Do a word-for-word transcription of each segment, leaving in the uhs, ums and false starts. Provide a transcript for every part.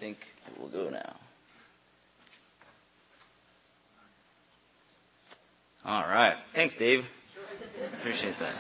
think it will go now. All right. Thanks, Dave. Appreciate that.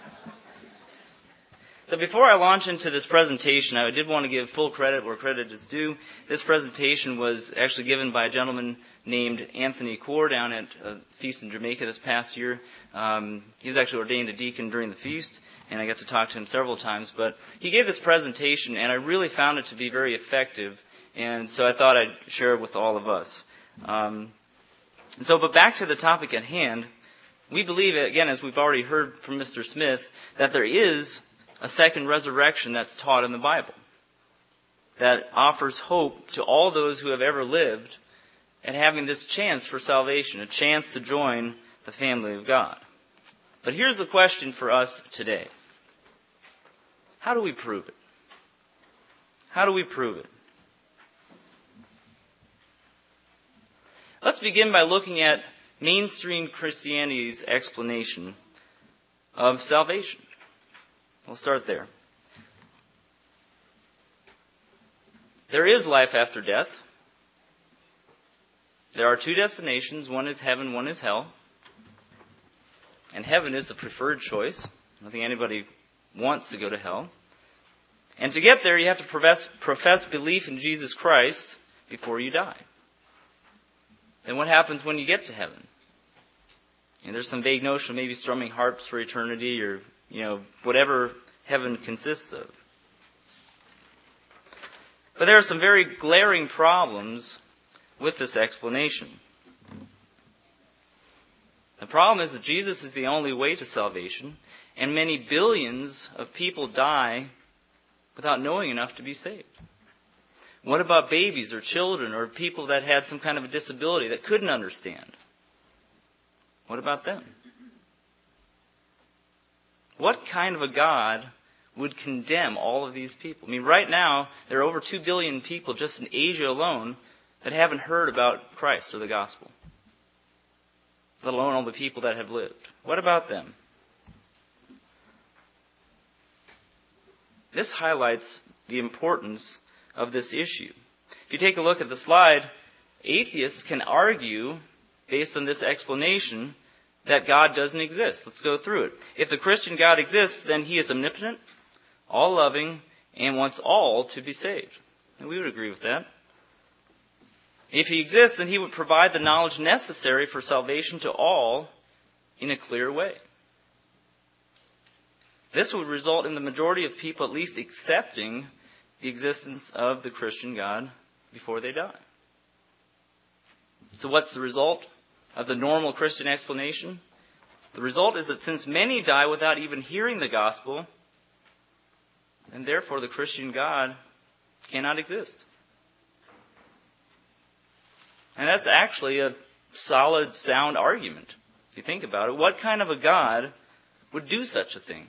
So before I launch into this presentation, I did want to give full credit where credit is due. This presentation was actually given by a gentleman named Anthony Kaur down at a feast in Jamaica this past year. Um, he was actually ordained a deacon during the feast, and I got to talk to him several times. But he gave this presentation, and I really found it to be very effective, and so I thought I'd share it with all of us. Um, so, but back to the topic at hand, we believe, again, as we've already heard from Mister Smith, that there is a second resurrection that's taught in the Bible that offers hope to all those who have ever lived and having this chance for salvation, a chance to join the family of God. But here's the question for us today. How do we prove it? How do we prove it? Let's begin by looking at mainstream Christianity's explanation of salvation. We'll start there. There is life after death. There are two destinations. One is heaven, one is hell. And heaven is the preferred choice. I don't think anybody wants to go to hell. And to get there, you have to profess, profess belief in Jesus Christ before you die. And what happens when you get to heaven? And there's some vague notion of maybe strumming harps for eternity or, you know, whatever heaven consists of. But there are some very glaring problems with this explanation. The problem is that Jesus is the only way to salvation, and many billions of people die without knowing enough to be saved. What about babies or children or people that had some kind of a disability that couldn't understand? What about them? What kind of a God would condemn all of these people? I mean, right now, there are over two billion people just in Asia alone that haven't heard about Christ or the gospel, let alone all the people that have lived. What about them? This highlights the importance of this issue. If you take a look at the slide, atheists can argue, based on this explanation, that God doesn't exist. Let's go through it. If the Christian God exists, then He is omnipotent, all-loving, and wants all to be saved. And we would agree with that. If He exists, then He would provide the knowledge necessary for salvation to all in a clear way. This would result in the majority of people at least accepting the existence of the Christian God before they die. So what's the result of the normal Christian explanation? The result is that since many die without even hearing the gospel, and therefore the Christian God cannot exist. And that's actually a solid, sound argument. If you think about it, what kind of a God would do such a thing?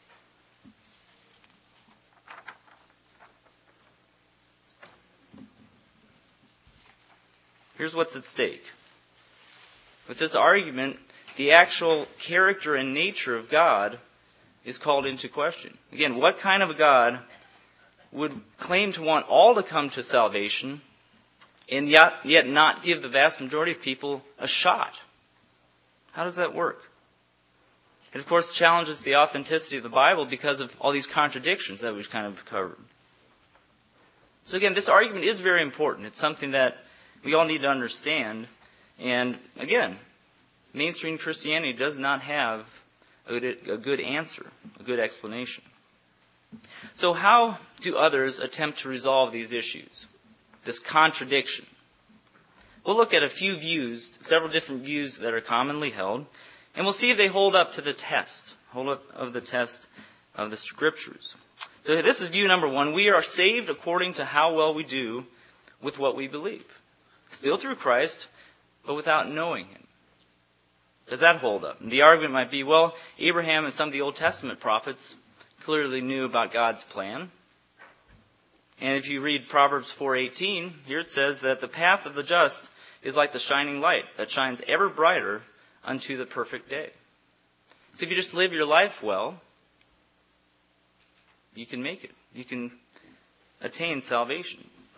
Here's what's at stake. With this argument, the actual character and nature of God is called into question. Again, what kind of a God would claim to want all to come to salvation and yet, yet not give the vast majority of people a shot? How does that work? It, of course, challenges the authenticity of the Bible because of all these contradictions that we've kind of covered. So again, this argument is very important. It's something that we all need to understand. And again, mainstream Christianity does not have a good, a good answer, a good explanation. So how do others attempt to resolve these issues, this contradiction? We'll look at a few views, several different views that are commonly held, and we'll see if they hold up to the test, hold up of the test of the Scriptures. So this is view number one. We are saved according to how well we do with what we believe. Still through Christ, but without knowing Him. Does that hold up? And the argument might be, well, Abraham and some of the Old Testament prophets clearly knew about God's plan. And if you read Proverbs four eighteen, here it says that the path of the just is like the shining light that shines ever brighter unto the perfect day. So if you just live your life well, you can make it. You can attain salvation.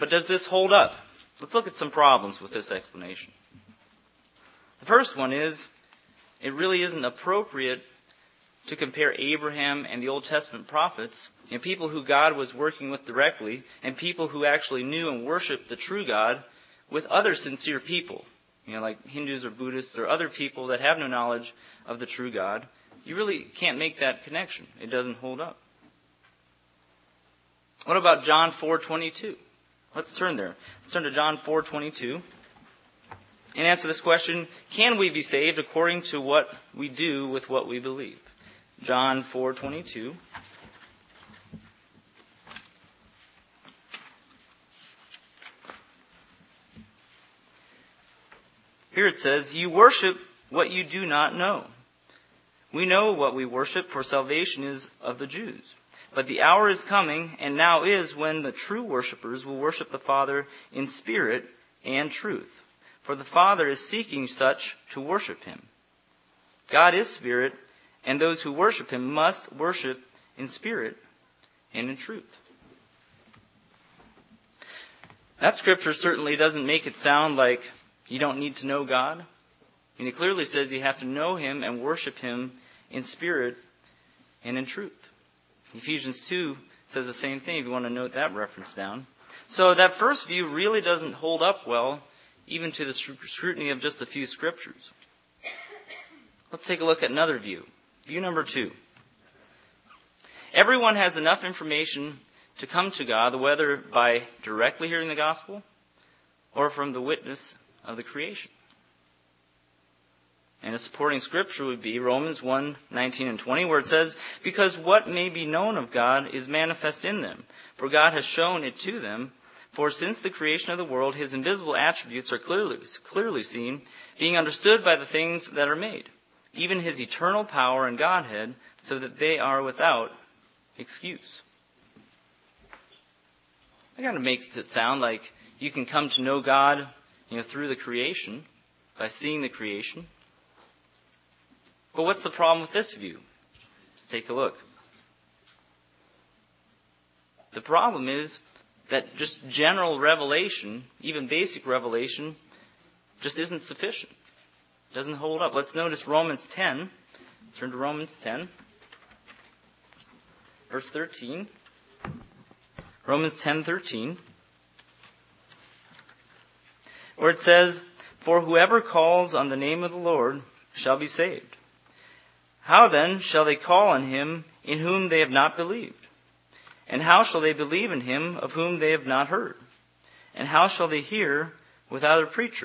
But does this hold up? Let's look at some problems with this explanation. The first one is, it really isn't appropriate to compare Abraham and the Old Testament prophets, and people who God was working with directly, and people who actually knew and worshiped the true God, with other sincere people, you know, like Hindus or Buddhists or other people that have no knowledge of the true God. You really can't make that connection. It doesn't hold up. What about John four twenty-two? Let's turn there. Let's turn to John four twenty-two and answer this question: can we be saved according to what we do with what we believe? John four twenty-two. Here it says, "You worship what you do not know. We know what we worship, for salvation is of the Jews. But the hour is coming, and now is, when the true worshipers will worship the Father in spirit and truth. For the Father is seeking such to worship Him. God is spirit, and those who worship Him must worship in spirit and in truth." That scripture certainly doesn't make it sound like you don't need to know God. I mean, it clearly says you have to know Him and worship Him in spirit and in truth. Ephesians two says the same thing, if you want to note that reference down. So that first view really doesn't hold up well, even to the scrutiny of just a few scriptures. Let's take a look at another view. View number two. Everyone has enough information to come to God, whether by directly hearing the gospel or from the witness of the creation. And a supporting scripture would be Romans one nineteen and twenty, where it says, "Because what may be known of God is manifest in them, for God has shown it to them. For since the creation of the world, His invisible attributes are clearly, clearly seen, being understood by the things that are made, even His eternal power and Godhead, so that they are without excuse." That kind of makes it sound like you can come to know God, you know, through the creation, by seeing the creation. But what's the problem with this view? Let's take a look. The problem is that just general revelation, even basic revelation, just isn't sufficient. It doesn't hold up. Let's notice Romans ten. Turn to Romans ten, verse thirteen. Romans ten thirteen, where it says, "For whoever calls on the name of the Lord shall be saved. How then shall they call on Him in whom they have not believed? And how shall they believe in Him of whom they have not heard? And how shall they hear without a preacher?"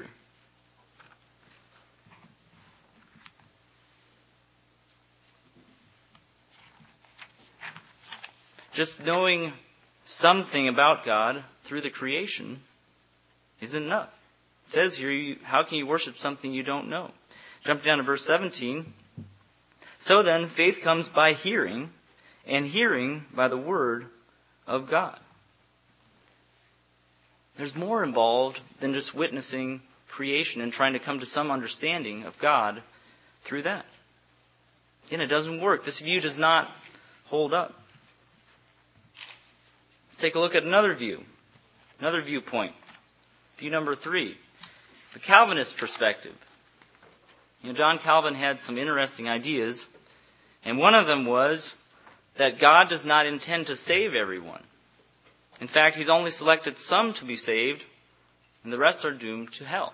Just knowing something about God through the creation isn't enough. It says here, you, how can you worship something you don't know? Jump down to verse seventeen. "So then, faith comes by hearing, and hearing by the word of God." There's more involved than just witnessing creation and trying to come to some understanding of God through that. Again, it doesn't work. This view does not hold up. Let's take a look at another view, another viewpoint. View number three, the Calvinist perspective. You know, John Calvin had some interesting ideas, and one of them was that God does not intend to save everyone. In fact, He's only selected some to be saved, and the rest are doomed to hell.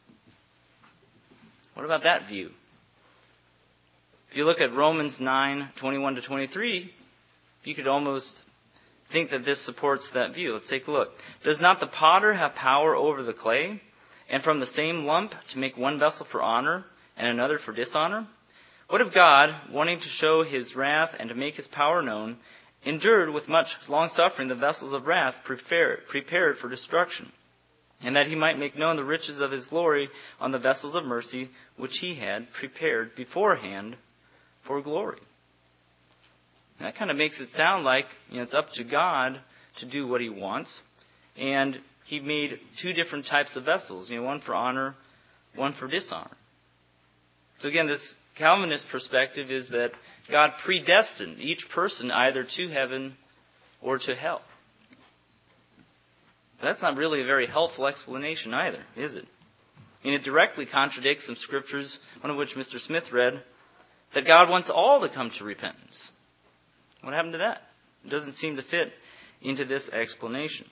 What about that view? If you look at Romans nine twenty-one to twenty-three, you could almost think that this supports that view. Let's take a look. "Does not the potter have power over the clay, and from the same lump to make one vessel for honor and another for dishonor? What if God, wanting to show His wrath and to make His power known, endured with much long-suffering the vessels of wrath prepared, prepared for destruction, and that He might make known the riches of His glory on the vessels of mercy, which He had prepared beforehand for glory?" And that kind of makes it sound like, you know, it's up to God to do what He wants, and He made two different types of vessels, you know, one for honor, one for dishonor. So again, this Calvinist perspective is that God predestined each person either to heaven or to hell. But that's not really a very helpful explanation either, is it? I mean, it directly contradicts some scriptures, one of which Mister Smith read, that God wants all to come to repentance. What happened to that? It doesn't seem to fit into this explanation.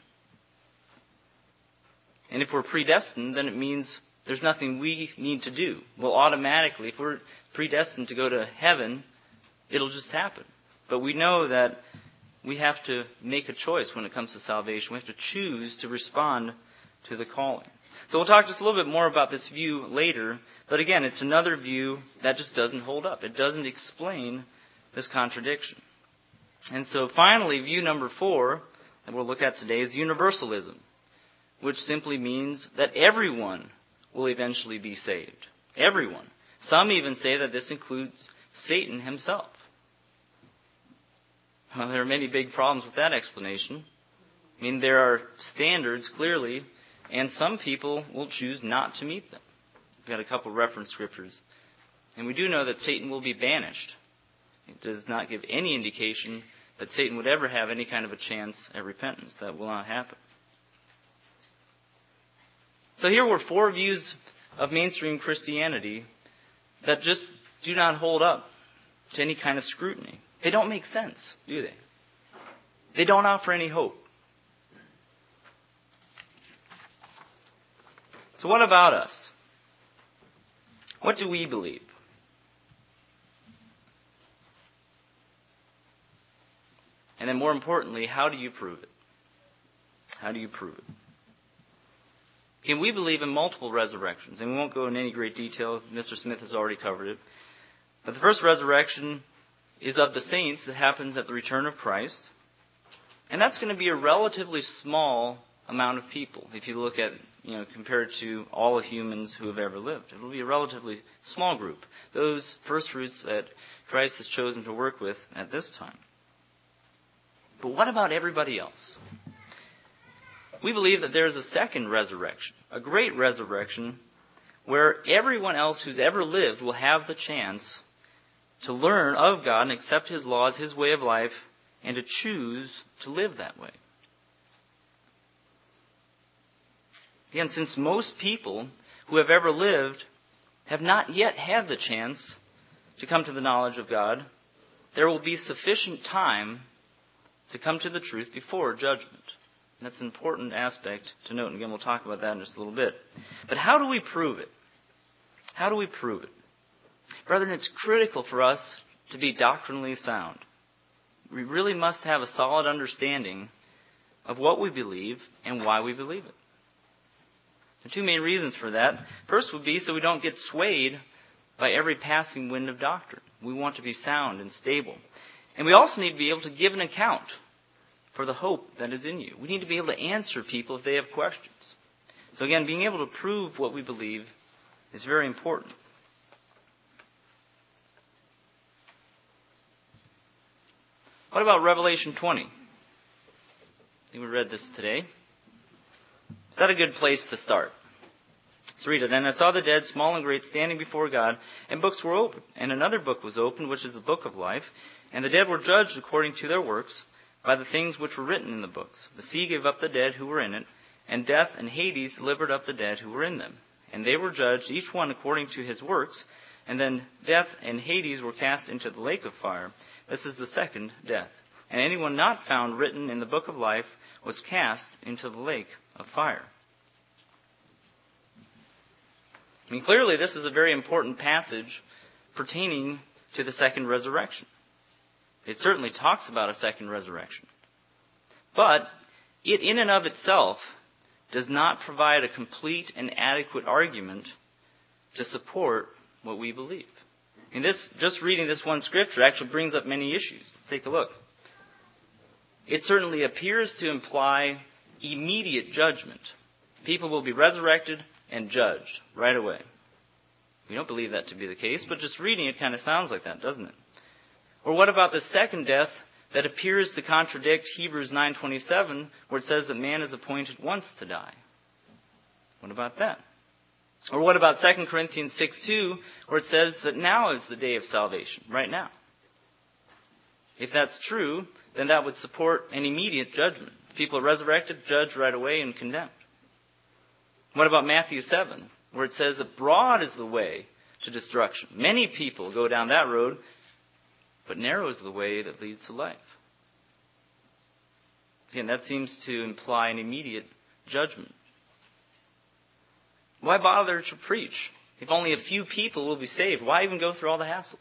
And if we're predestined, then it means there's nothing we need to do. Well, automatically, if we're predestined to go to heaven, it'll just happen. But we know that we have to make a choice when it comes to salvation. We have to choose to respond to the calling. So we'll talk just a little bit more about this view later. But again, it's another view that just doesn't hold up. It doesn't explain this contradiction. And so finally, view number four that we'll look at today is universalism, which simply means that everyone will eventually be saved. Everyone. Some even say that this includes Satan himself. Well, there are many big problems with that explanation. I mean, there are standards, clearly, and some people will choose not to meet them. We've got a couple reference scriptures. And we do know that Satan will be banished. It does not give any indication that Satan would ever have any kind of a chance at repentance. That will not happen. So here were four views of mainstream Christianity that just do not hold up to any kind of scrutiny. They don't make sense, do they? They don't offer any hope. So what about us? What do we believe? And then more importantly, how do you prove it? How do you prove it? Again, we believe in multiple resurrections, and we won't go into any great detail. Mister Smith has already covered it. But the first resurrection is of the saints. It happens at the return of Christ. And that's going to be a relatively small amount of people. If you look at, you know, compared to all the humans who have ever lived, it will be a relatively small group. Those first fruits that Christ has chosen to work with at this time. But what about everybody else? We believe that there is a second resurrection, a great resurrection, where everyone else who's ever lived will have the chance to learn of God and accept His laws, His way of life, and to choose to live that way. Again, since most people who have ever lived have not yet had the chance to come to the knowledge of God, there will be sufficient time to come to the truth before judgment. That's an important aspect to note. And again, we'll talk about that in just a little bit. But how do we prove it? How do we prove it? Brethren, it's critical for us to be doctrinally sound. We really must have a solid understanding of what we believe and why we believe it. The two main reasons for that. First would be so we don't get swayed by every passing wind of doctrine. We want to be sound and stable. And we also need to be able to give an account for the hope that is in you. We need to be able to answer people if they have questions. So again, being able to prove what we believe is very important. What about Revelation twenty? I think we read this today. Is that a good place to start? Let's read it. And I saw the dead, small and great, standing before God, and books were opened. And another book was opened, which is the book of life. And the dead were judged according to their works, by the things which were written in the books. The sea gave up the dead who were in it, and death and Hades delivered up the dead who were in them. And they were judged, each one according to his works. And then death and Hades were cast into the lake of fire. This is the second death. And anyone not found written in the book of life was cast into the lake of fire. I mean, clearly this is a very important passage pertaining to the second resurrection. It certainly talks about a second resurrection. But it in and of itself does not provide a complete and adequate argument to support what we believe. And this, just reading this one scripture actually brings up many issues. Let's take a look. It certainly appears to imply immediate judgment. People will be resurrected and judged right away. We don't believe that to be the case, but just reading it kind of sounds like that, doesn't it? Or what about the second death that appears to contradict Hebrews nine twenty-seven, where it says that man is appointed once to die? What about that? Or what about Second Corinthians six two, where it says that now is the day of salvation, right now? If that's true, then that would support an immediate judgment. People are resurrected, judged right away, and condemned. What about Matthew seven, where it says that broad is the way to destruction? Many people go down that road, but narrow is the way that leads to life. Again, that seems to imply an immediate judgment. Why bother to preach if only a few people will be saved? Why even go through all the hassle?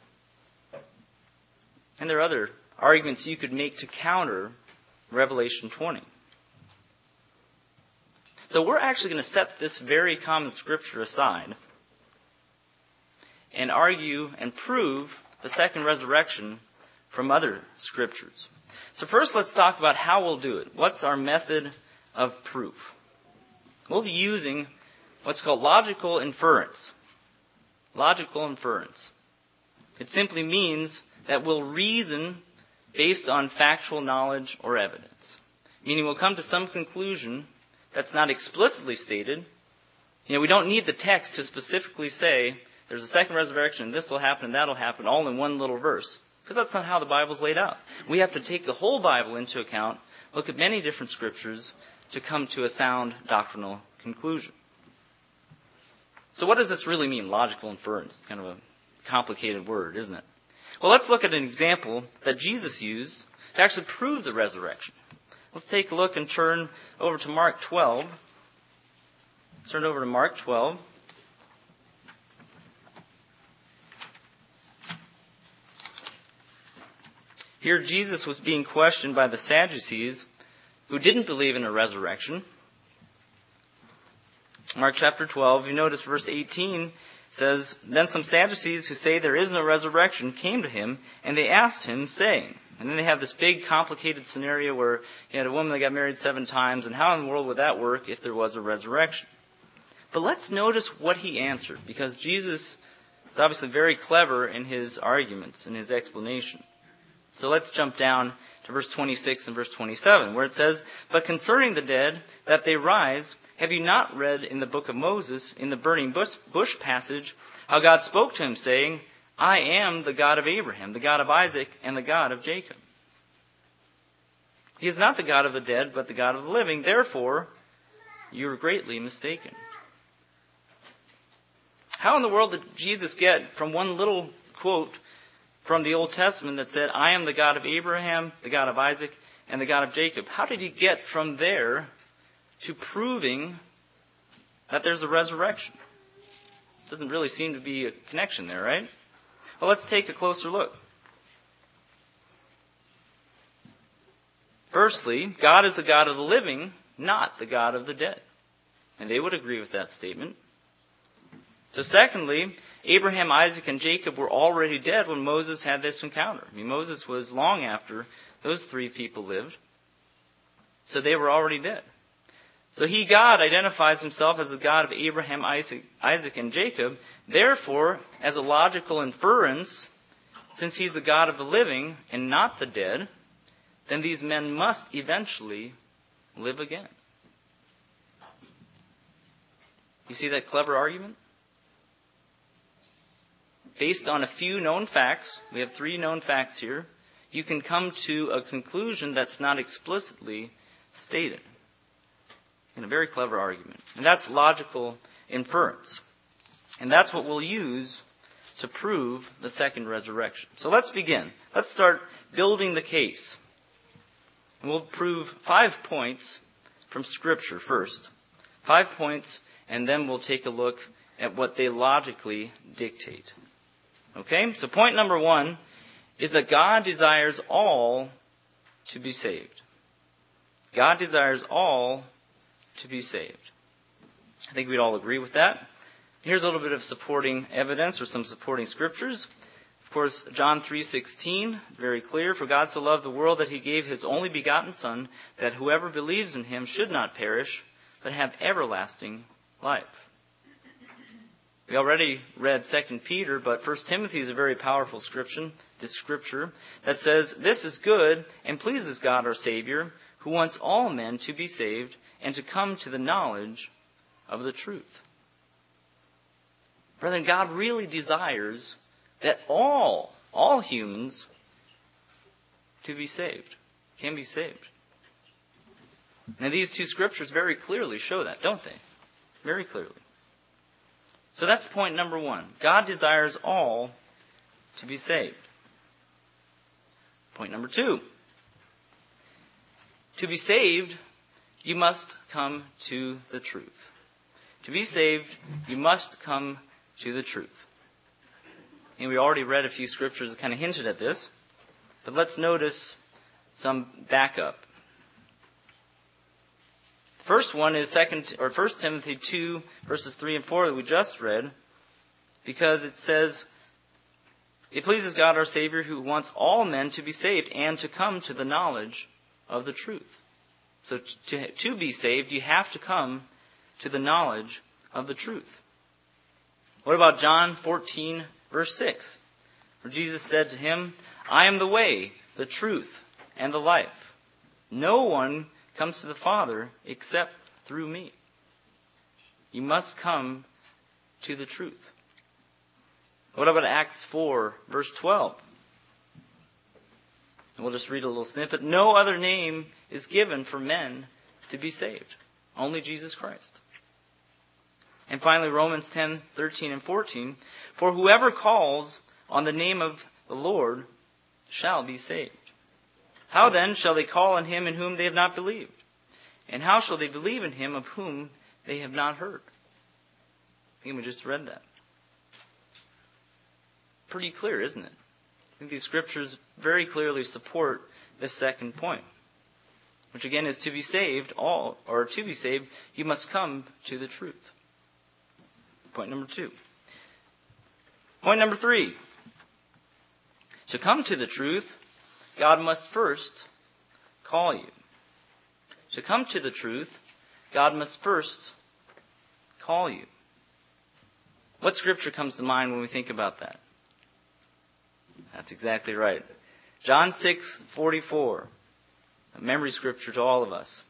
And there are other arguments you could make to counter Revelation twenty. So we're actually going to set this very common scripture aside and argue and prove the second resurrection from other scriptures. So first let's talk about how we'll do it. What's our method of proof? We'll be using what's called logical inference. Logical inference. It simply means that we'll reason based on factual knowledge or evidence. Meaning we'll come to some conclusion that's not explicitly stated. You know, we don't need the text to specifically say there's a second resurrection and this will happen and that'll happen all in one little verse. Because that's not how the Bible's laid out. We have to take the whole Bible into account, look at many different scriptures to come to a sound doctrinal conclusion. So what does this really mean, logical inference? It's kind of a complicated word, isn't it? Well, let's look at an example that Jesus used to actually prove the resurrection. Let's take a look and turn over to Mark twelve. Let's turn over to Mark twelve. Here Jesus was being questioned by the Sadducees who didn't believe in a resurrection. Mark chapter twelve, you notice verse eighteen says, Then some Sadducees who say there is no resurrection came to him, and they asked him, saying, and then they have this big complicated scenario where you had a woman that got married seven times, and how in the world would that work if there was a resurrection? But let's notice what he answered, because Jesus is obviously very clever in his arguments, in his explanation. So let's jump down to verse twenty-six and verse twenty-seven, where it says, But concerning the dead, that they rise, have you not read in the book of Moses, in the burning bush, bush passage, how God spoke to him, saying, I am the God of Abraham, the God of Isaac, and the God of Jacob. He is not the God of the dead, but the God of the living. Therefore, you are greatly mistaken. How in the world did Jesus get from one little quote from the Old Testament that said, I am the God of Abraham, the God of Isaac, and the God of Jacob? How did he get from there to proving that there's a resurrection? Doesn't really seem to be a connection there, right? Well, let's take a closer look. Firstly, God is the God of the living, not the God of the dead. And they would agree with that statement. So secondly, Abraham, Isaac, and Jacob were already dead when Moses had this encounter. I mean, Moses was long after those three people lived. So they were already dead. So he, God, identifies himself as the God of Abraham, Isaac, Isaac, and Jacob. Therefore, as a logical inference, since he's the God of the living and not the dead, then these men must eventually live again. You see that clever argument? Based on a few known facts, we have three known facts here, you can come to a conclusion that's not explicitly stated. In a very clever argument. And that's logical inference. And that's what we'll use to prove the second resurrection. So let's begin. Let's start building the case. And we'll prove five points from Scripture first. Five points, and then we'll take a look at what they logically dictate. Okay? So point number one is that God desires all to be saved. God desires all to be saved. I think we'd all agree with that. Here's a little bit of supporting evidence or some supporting scriptures. Of course, John three sixteen, very clear. For God so loved the world that he gave his only begotten Son, that whoever believes in him should not perish, but have everlasting life. We already read Second Peter, but First Timothy is a very powerful scripture, this scripture that says, This is good and pleases God our Savior, who wants all men to be saved and to come to the knowledge of the truth. Brethren, God really desires that all, all humans to be saved, can be saved. Now these two scriptures very clearly show that, don't they? Very clearly. So that's point number one. God desires all to be saved. Point number two. To be saved, you must come to the truth. To be saved, you must come to the truth. And we already read a few scriptures that kind of hinted at this, but let's notice some backup. The first one is second or First Timothy two, verses three and four that we just read, because it says, "It pleases God our Savior, who wants all men to be saved and to come to the knowledge of the truth." So to, to be saved, you have to come to the knowledge of the truth. What about John fourteen, verse six, where Jesus said to him, "I am the way, the truth, and the life. No one comes to the Father except through me." You must come to the truth. What about Acts four, verse twelve? We'll just read a little snippet. "No other name is given for men to be saved. Only Jesus Christ." And finally, Romans ten, thirteen and fourteen. "For whoever calls on the name of the Lord shall be saved. How then shall they call on him in whom they have not believed? And how shall they believe in him of whom they have not heard?" I think we just read that. Pretty clear, isn't it? I think these scriptures very clearly support this second point, which again is to be saved, all or to be saved, you must come to the truth. Point number two. Point number three. To come to the truth, God must first call you. To come to the truth, God must first call you. What scripture comes to mind when we think about that? That's exactly right. John six forty-four. A memory scripture to all of us.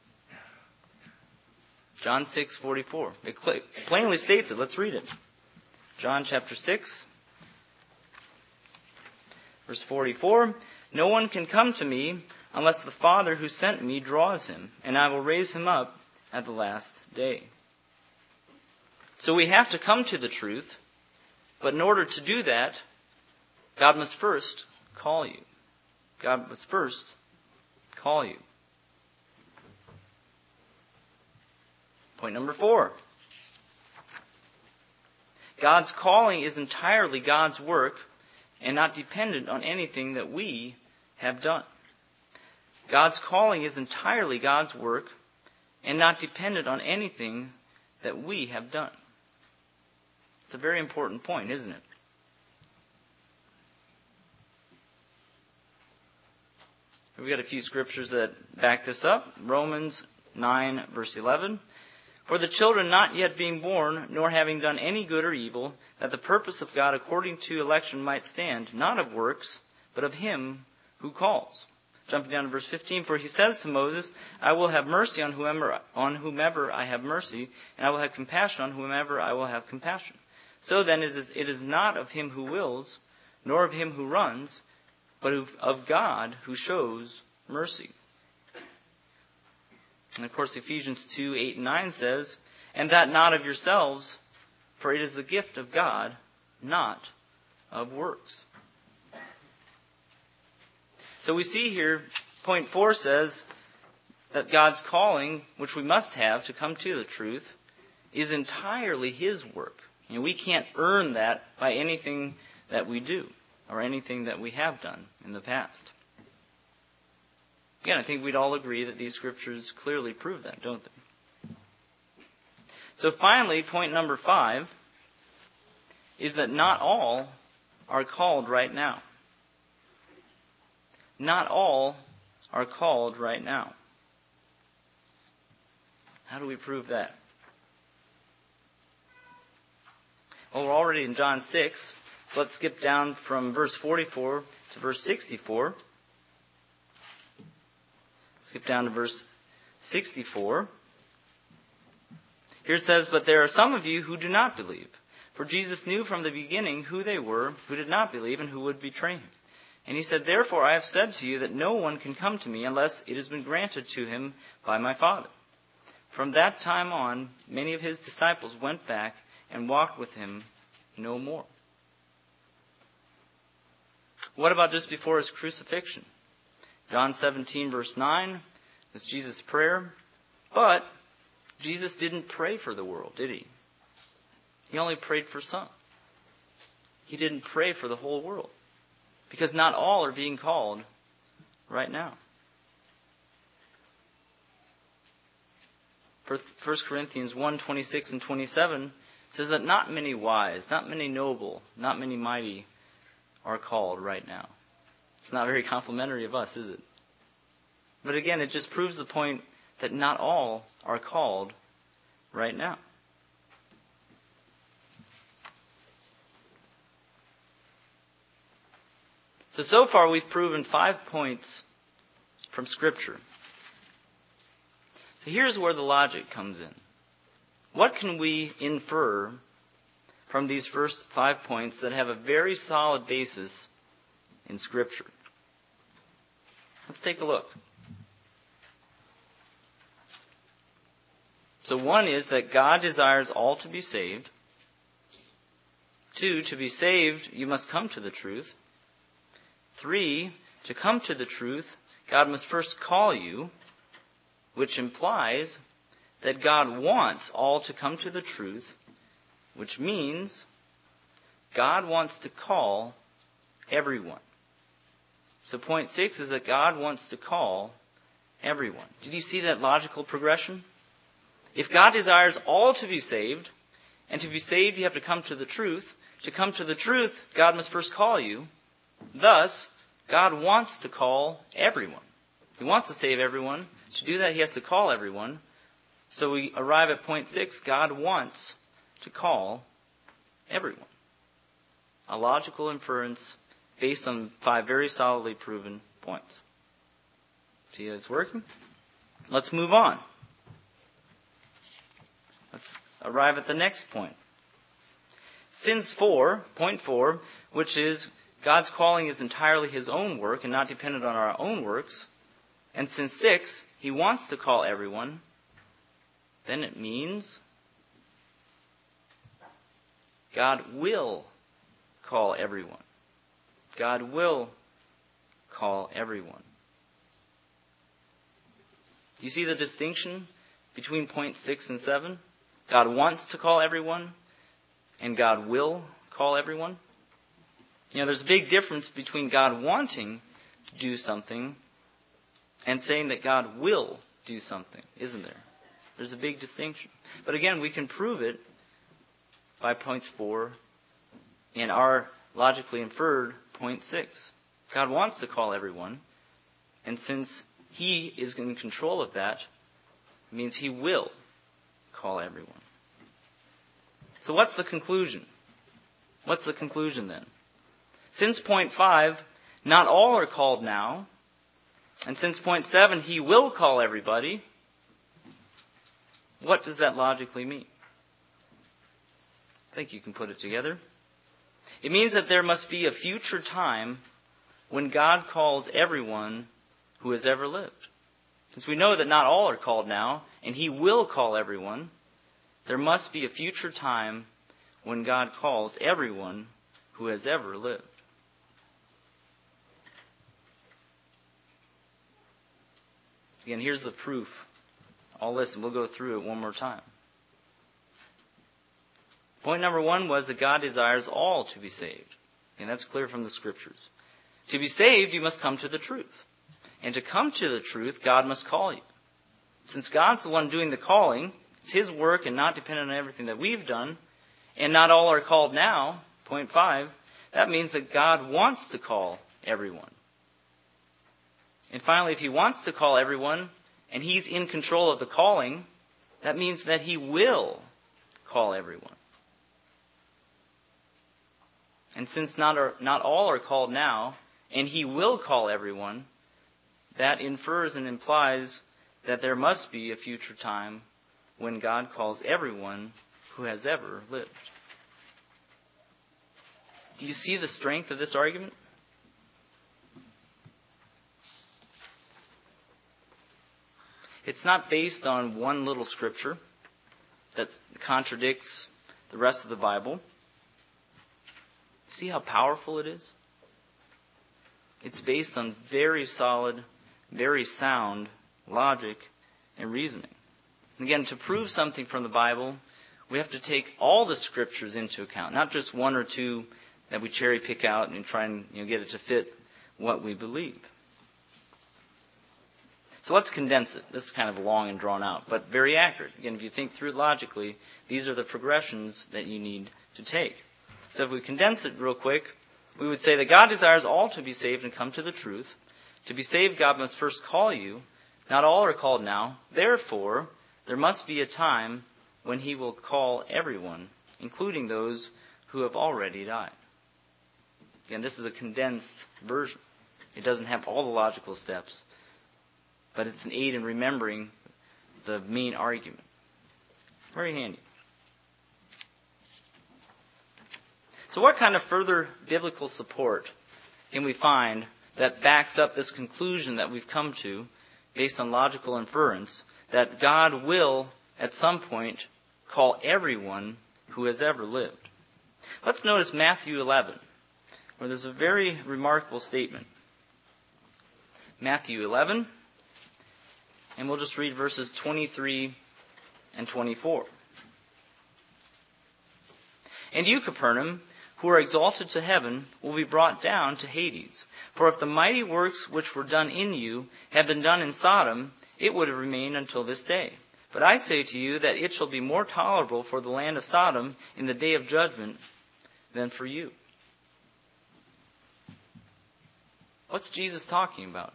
John six forty-four. It plainly states it. Let's read it. John chapter six, verse forty-four. "No one can come to me unless the Father who sent me draws him, and I will raise him up at the last day." So we have to come to the truth, but in order to do that, God must first call you. God must first call you. Point number four. God's calling is entirely God's work and not dependent on anything that we have done. God's calling is entirely God's work and not dependent on anything that we have done. It's a very important point, isn't it? We've got a few scriptures that back this up. Romans nine, verse eleven. "For the children not yet being born, nor having done any good or evil, that the purpose of God according to election might stand, not of works, but of him who calls." Jumping down to verse fifteen, "For he says to Moses, I will have mercy on whomever, on whomever I have mercy, and I will have compassion on whomever I will have compassion. So then it is, it is not of him who wills, nor of him who runs, but of God who shows mercy." And of course, Ephesians two, eight and nine says, "And that not of yourselves, for it is the gift of God, not of works." So we see here, point four says that God's calling, which we must have to come to the truth, is entirely his work. And we can't earn that by anything that we do or anything that we have done in the past. Again, I think we'd all agree that these scriptures clearly prove that, don't they? So finally, point number five is that not all are called right now. Not all are called right now. How do we prove that? Well, we're already in John six, so let's skip down from verse forty-four to verse sixty-four. Skip down to verse sixty-four. Here it says, "But there are some of you who do not believe. For Jesus knew from the beginning who they were who did not believe and who would betray him. And he said, "Therefore I have said to you that no one can come to me unless it has been granted to him by my Father." From that time on, many of his disciples went back and walked with him no more. What about just before his crucifixion? John seventeen, verse nine, is Jesus' prayer. But Jesus didn't pray for the world, did he? He only prayed for some. He didn't pray for the whole world, because not all are being called right now. First Corinthians one, twenty-six and twenty-seven says that not many wise, not many noble, not many mighty are called right now. It's not very complimentary of us, is it? But again, it just proves the point that not all are called right now. So, so far we've proven five points from Scripture. So here's where the logic comes in. What can we infer from these first five points that have a very solid basis in Scripture? Let's take a look. So one is that God desires all to be saved. Two, to be saved, you must come to the truth. Three, to come to the truth, God must first call you, which implies that God wants all to come to the truth, which means God wants to call everyone. So point six is that God wants to call everyone. Did you see that logical progression? If God desires all to be saved, and to be saved you have to come to the truth, to come to the truth, God must first call you. Thus, God wants to call everyone. He wants to save everyone. To do that, he has to call everyone. So we arrive at point six. God wants to call everyone. A logical inference based on five very solidly proven points. See how it's working? Let's move on. Let's arrive at the next point. Since four, point four, which is God's calling is entirely his own work and not dependent on our own works. And since six, he wants to call everyone, then it means God will call everyone. God will call everyone. Do you see the distinction between point six and seven? God wants to call everyone, and God will call everyone. You know, there's a big difference between God wanting to do something and saying that God will do something, isn't there? There's a big distinction. But again, we can prove it by points four and our logically inferred point six. God wants to call everyone, and since he is in control of that, it means he will call everyone. So what's the conclusion? What's the conclusion then? Since point five, not all are called now, and since point seven, he will call everybody, what does that logically mean? I think you can put it together. It means that there must be a future time when God calls everyone who has ever lived. Since we know that not all are called now, and he will call everyone, there must be a future time when God calls everyone who has ever lived. Again, here's the proof. I'll listen. We'll go through it one more time. Point number one was that God desires all to be saved. And that's clear from the Scriptures. To be saved, you must come to the truth. And to come to the truth, God must call you. Since God's the one doing the calling, it's his work and not dependent on everything that we've done, and not all are called now, point five, that means that God wants to call everyone. And finally, if he wants to call everyone, and he's in control of the calling, that means that he will call everyone. And since not, are, not all are called now, and he will call everyone, that infers and implies that there must be a future time when God calls everyone who has ever lived. Do you see the strength of this argument? It's not based on one little scripture that contradicts the rest of the Bible. See how powerful it is? It's based on very solid, very sound logic and reasoning. Again, to prove something from the Bible, we have to take all the scriptures into account, not just one or two that we cherry pick out and try and you know, get it to fit what we believe. So let's condense it. This is kind of long and drawn out, but very accurate. Again, if you think through it logically, these are the progressions that you need to take. So if we condense it real quick, we would say that God desires all to be saved and come to the truth. To be saved, God must first call you. Not all are called now. Therefore, there must be a time when he will call everyone, including those who have already died. Again, this is a condensed version. It doesn't have all the logical steps, but it's an aid in remembering the main argument. Very handy. So what kind of further biblical support can we find that backs up this conclusion that we've come to based on logical inference that God will, at some point, call everyone who has ever lived? Let's notice Matthew eleven, where there's a very remarkable statement. Matthew eleven, and we'll just read verses twenty-three and twenty-four. And you, Capernaum, who are exalted to heaven, will be brought down to Hades. For if the mighty works which were done in you had been done in Sodom, it would have remained until this day. But I say to you that it shall be more tolerable for the land of Sodom in the day of judgment than for you. What's Jesus talking about?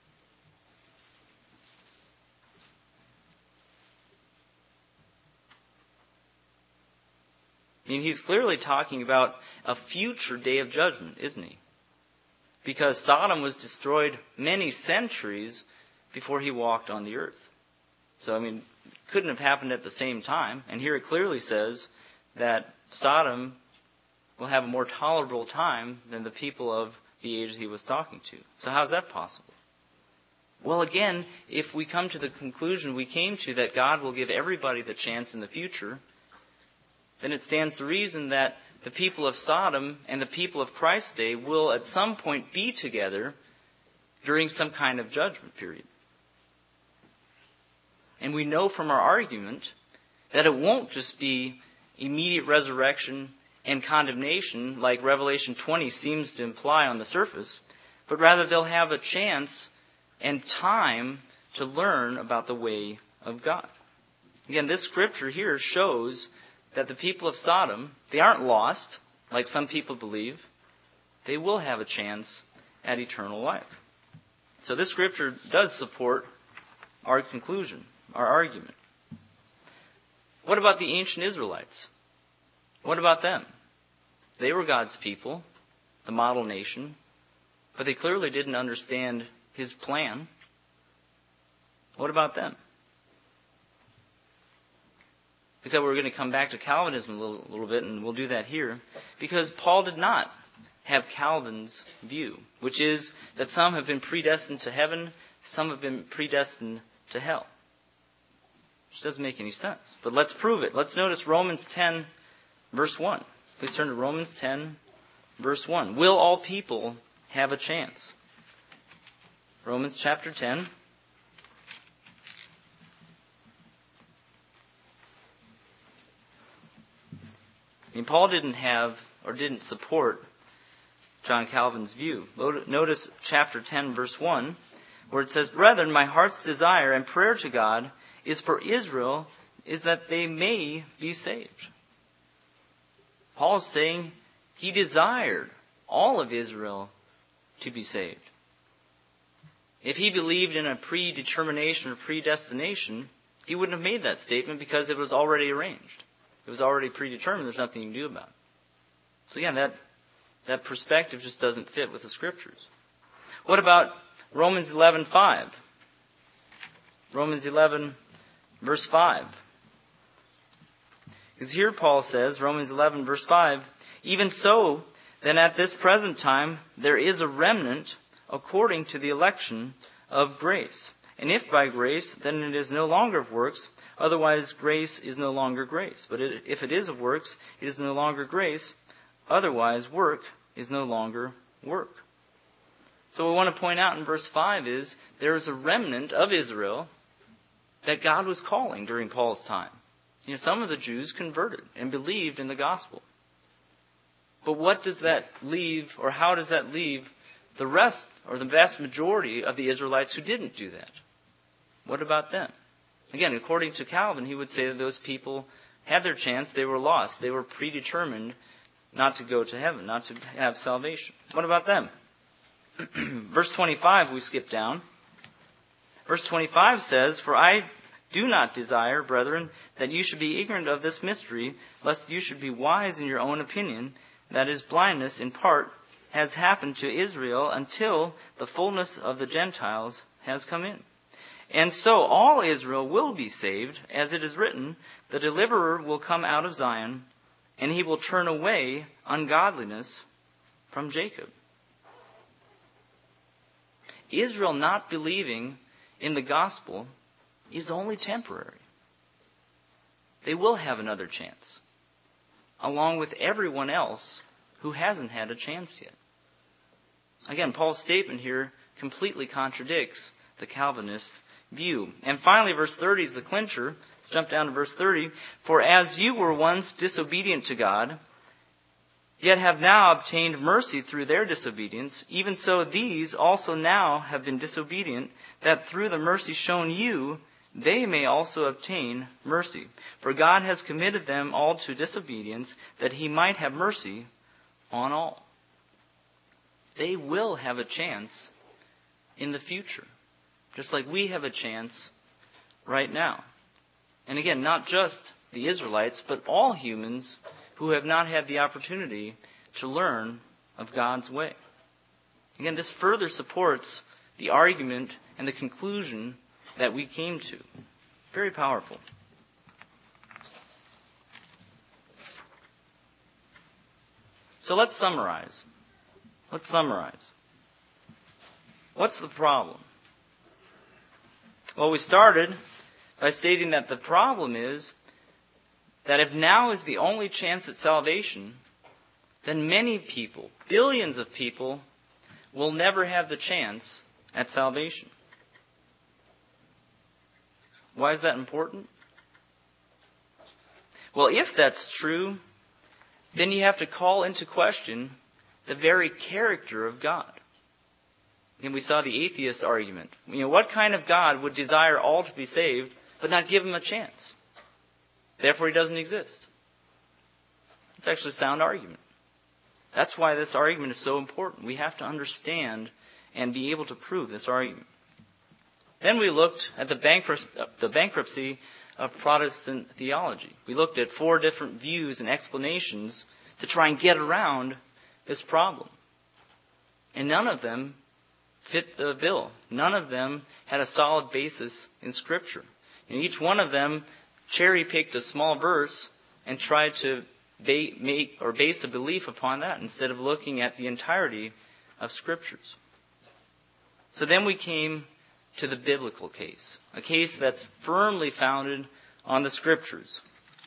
I mean, he's clearly talking about a future day of judgment, isn't he? Because Sodom was destroyed many centuries before he walked on the earth. So, I mean, it couldn't have happened at the same time. And here it clearly says that Sodom will have a more tolerable time than the people of the age he was talking to. So how's that possible? Well, again, if we come to the conclusion we came to that God will give everybody the chance in the future, then it stands to reason that the people of Sodom and the people of Christ's day will at some point be together during some kind of judgment period. And we know from our argument that it won't just be immediate resurrection and condemnation like Revelation twenty seems to imply on the surface, but rather they'll have a chance and time to learn about the way of God. Again, this scripture here shows that the people of Sodom, they aren't lost, like some people believe. They will have a chance at eternal life. So this scripture does support our conclusion, our argument. What about the ancient Israelites? What about them? They were God's people, the model nation, but they clearly didn't understand his plan. What about them? We said we were going to come back to Calvinism a little, a little bit, and we'll do that here, because Paul did not have Calvin's view, which is that some have been predestined to heaven, some have been predestined to hell. Which doesn't make any sense. But let's prove it. Let's notice Romans ten, verse one. Please turn to Romans ten, verse one. Will all people have a chance? Romans chapter ten. I mean, Paul didn't have or didn't support John Calvin's view. Notice chapter ten, verse one, where it says, Brethren, my heart's desire and prayer to God is for Israel, is that they may be saved. Paul is saying he desired all of Israel to be saved. If he believed in a predetermination or predestination, he wouldn't have made that statement because it was already arranged. It was already predetermined. There's nothing you can do about it. So again, that, that perspective just doesn't fit with the Scriptures. What about Romans eleven five? Romans eleven, verse five. Because here Paul says, Romans eleven, verse five, Even so, then at this present time there is a remnant according to the election of grace. And if by grace, then it is no longer of works. Otherwise, grace is no longer grace. But it, if it is of works, it is no longer grace. Otherwise, work is no longer work. So what we want to point out in verse five is there is a remnant of Israel that God was calling during Paul's time. You know, some of the Jews converted and believed in the gospel. But what does that leave, or how does that leave the rest, or the vast majority of the Israelites who didn't do that? What about them? Again, according to Calvin, he would say that those people had their chance, they were lost. They were predetermined not to go to heaven, not to have salvation. What about them? Verse twenty-five, we skip down. Verse twenty-five says, "For I do not desire, brethren, that you should be ignorant of this mystery, lest you should be wise in your own opinion, that is, blindness in part has happened to Israel until the fullness of the Gentiles has come in. And so all Israel will be saved, as it is written, the deliverer will come out of Zion, and he will turn away ungodliness from Jacob." Israel not believing in the gospel is only temporary. They will have another chance, along with everyone else who hasn't had a chance yet. Again, Paul's statement here completely contradicts the Calvinist view. And finally, verse thirty is the clincher. Let's jump down to verse thirty. "For as you were once disobedient to God, yet have now obtained mercy through their disobedience, even so these also now have been disobedient, that through the mercy shown you, they may also obtain mercy. For God has committed them all to disobedience, that he might have mercy on all." They will have a chance in the future, just like we have a chance right now. And again, not just the Israelites, but all humans who have not had the opportunity to learn of God's way. Again, this further supports the argument and the conclusion that we came to. Very powerful. So let's summarize. Let's summarize. What's the problem? Well, we started by stating that the problem is that if now is the only chance at salvation, then many people, billions of people, will never have the chance at salvation. Why is that important? Well, if that's true, then you have to call into question the very character of God. And we saw the atheist argument. You know, what kind of God would desire all to be saved, but not give them a chance? Therefore, he doesn't exist. It's actually a sound argument. That's why this argument is so important. We have to understand and be able to prove this argument. Then we looked at the, bankrupt- the bankruptcy of Protestant theology. We looked at four different views and explanations to try and get around this problem. And none of them fit the bill. None of them had a solid basis in Scripture. And each one of them cherry-picked a small verse and tried to ba- make or base a belief upon that instead of looking at the entirety of Scriptures. So then we came to the biblical case, a case that's firmly founded on the Scriptures.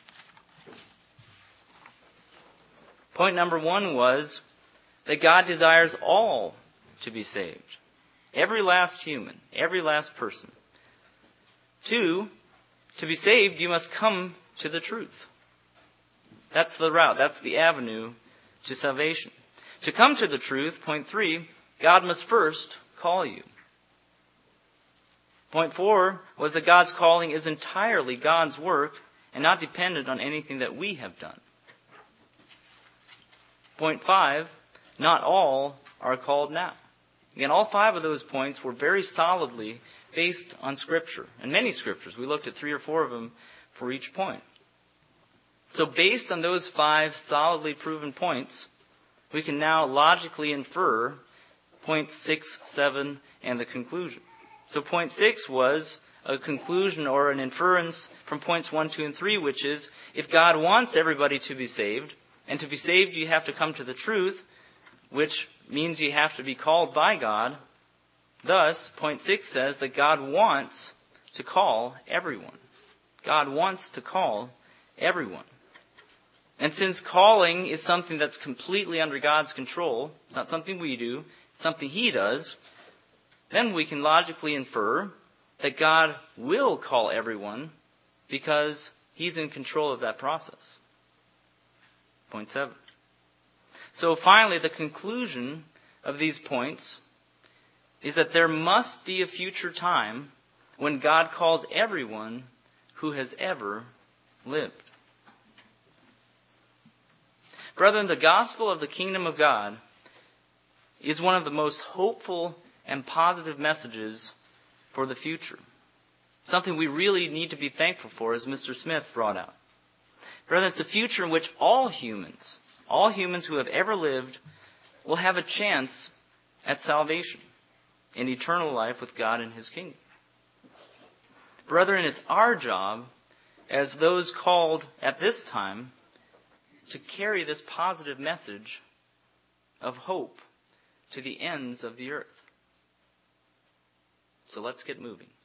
Point number one was that God desires all to be saved. Every last human, every last person. Two, to be saved, you must come to the truth. That's the route, that's the avenue to salvation. To come to the truth, point three, God must first call you. Point four was that God's calling is entirely God's work and not dependent on anything that we have done. Point five, not all are called now. Again, all five of those points were very solidly based on Scripture, and many Scriptures. We looked at three or four of them for each point. So based on those five solidly proven points, we can now logically infer points six, seven, and the conclusion. So point six was a conclusion or an inference from points one, two, and three, which is, if God wants everybody to be saved, and to be saved you have to come to the truth, which means you have to be called by God, Thus, point six says that God wants to call everyone. God wants to call everyone. And since calling is something that's completely under God's control, it's not something we do, it's something He does, then we can logically infer that God will call everyone because He's in control of that process. Point seven. So finally, the conclusion of these points is that there must be a future time when God calls everyone who has ever lived. Brethren, the gospel of the kingdom of God is one of the most hopeful and positive messages for the future. Something we really need to be thankful for, as Mister Smith brought out. Brethren, it's a future in which all humans, all humans who have ever lived, will have a chance at salvation in eternal life with God in His kingdom. Brethren, it's our job, as those called at this time, to carry this positive message of hope to the ends of the earth. So let's get moving.